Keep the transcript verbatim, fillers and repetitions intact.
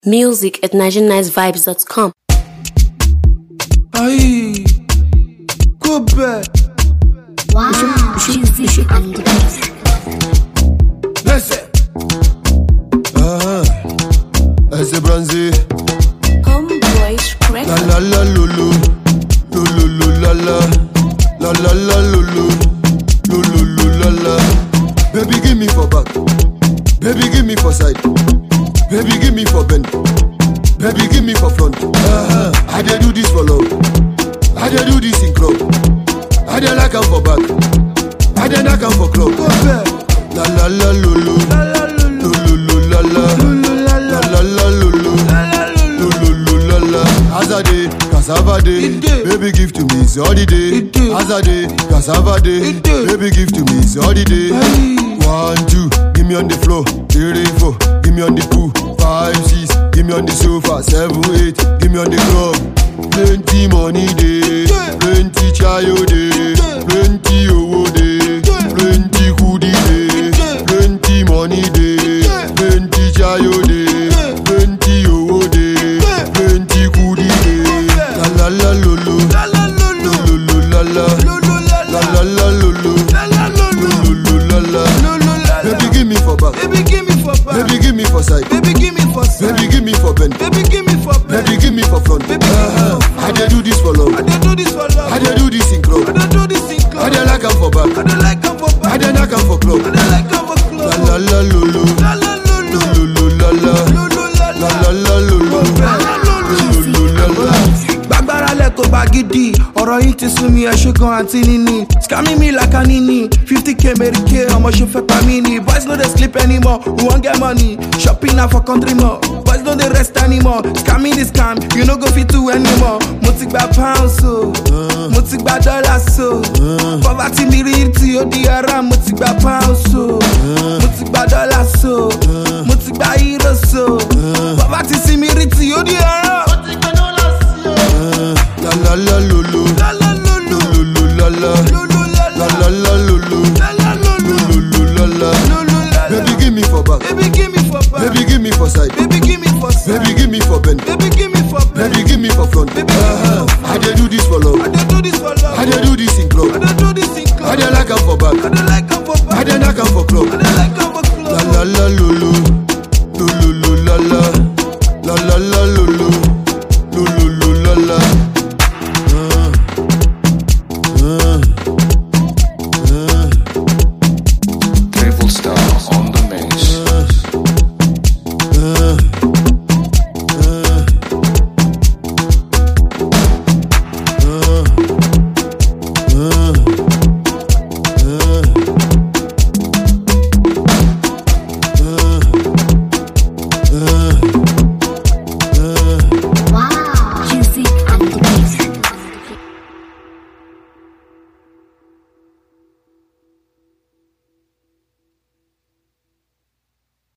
Music at nigerian nice vibes dot com. Aye, go back. Wow, juicy and nice. Listen. Ah, ese bronzy. Homeboys correct. La la la lulu, lulu la la, la la la lulu, lulu la la. Baby give me for back, baby give me for side, baby give me for bend, baby give me for front. Uh-huh. I dey do this for love, I dey do this in club, I dey like am for back, I dey knock am for club. La la la lulu, lulu la la, la la la lulu, lulu la la. Azade, cassava day, baby give to me zodi day. Azade, cassava day, baby give to me zodi day. One two, give me on the floor. Three four, give me on the pool. Five six, give me on the sofa. Seven eight, give me on the club. Plenty money day, plenty chayo day, plenty owo day, plenty goodie day, plenty money day, plenty chayo day, plenty owo day, plenty goodie day. La la la lulu, lulu la la, la la la lulu, lulu la la. Baby give me for back, Baby give me for back, baby give me for side, baby give me for side, baby give me for bend, baby give me for back, baby give me for front. baby give me Uh-huh. for I dey do this for love, I dey do this for love, I dey do this in club, I dey do this in club, I dey like am for back, I dey like am for I back, dey knock am for club. I dey like am for club. La la la lulu, La la lulu, lulu la la, lulu la la la, la la lulu, lulu la la. gbàgbára lẹ́kọ̀ọ́ bá gidi ọ̀rọ̀ yìí ti sún mi ẹ̀ṣẹ̀ kan àti níní scamming me like a nini fifty k mèrìkè ọmọ ṣe fẹ́ pa mí ni boys no dey sleep anymore we wan get money shopping na for country more boys no dey rest anymore scamming the scam you no go fit do anymore mo ti gba pounds o mo ti gba dollars o poverty mi rí tí ó di ara mo ti gba pounds o mo ti gba dollars o mo ti gba euros o poverty sí mi rí tí ó di ara. La la la lulu, La la lulu, lulu la la, lulu la la la, la la lulu, la la lulu, lulu la la. lulu la la. Baby give me for back, Baby give me for back, baby give me for side, baby give me for side, baby give me for bend, baby give me for back, baby give me for front. baby give me Uh-huh. for I dey do this for I love, dey do this for love, I dey do this in I club, dey do this in I club, dey like am for back, I dey like am for I back, dey knock am for club. I dey like am for La club. la la lulu,